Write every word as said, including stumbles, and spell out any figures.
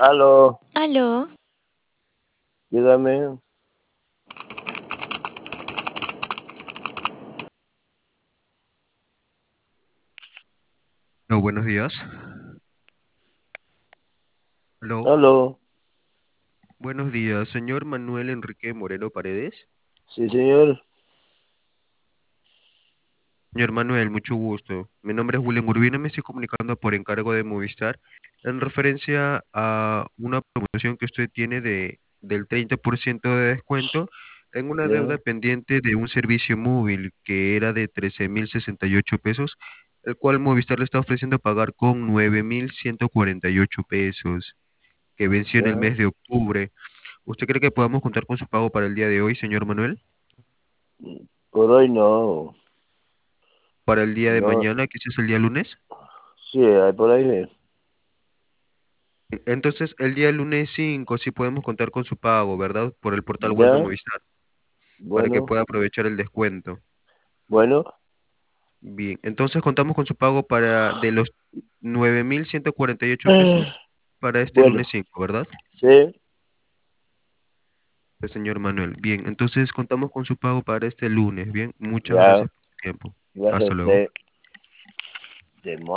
Aló, Aló, dígame. No, buenos días. Aló. Aló, Buenos días, señor Manuel Enrique Moreno Paredes. sí, señor. Señor Manuel, mucho gusto. Mi nombre es William Urbina, me estoy comunicando por encargo de Movistar en referencia a una promoción que usted tiene de, del treinta por ciento de descuento en una deuda Ya, pendiente de un servicio móvil que era de trece mil sesenta y ocho pesos, el cual Movistar le está ofreciendo pagar con nueve mil ciento cuarenta y ocho pesos, que venció en el ya. mes de octubre. ¿Usted cree que podamos contar con su pago para el día de hoy, señor Manuel? Por hoy no. Para el día de No, mañana, que es el día lunes. sí, hay por ahí. Sí. Entonces, el día lunes cinco sí podemos contar con su pago, ¿verdad? Por el portal web de Ya, Movistar, para que bueno, pueda aprovechar el descuento. bueno. Bien, entonces contamos con su pago para de los nueve mil ciento cuarenta y ocho pesos para este Bueno, lunes cinco, ¿verdad? sí, Pues, señor Manuel. Bien, entonces contamos con su pago para este lunes. Bien, muchas ya, gracias por su tiempo. gracias a Hasta luego. usted. De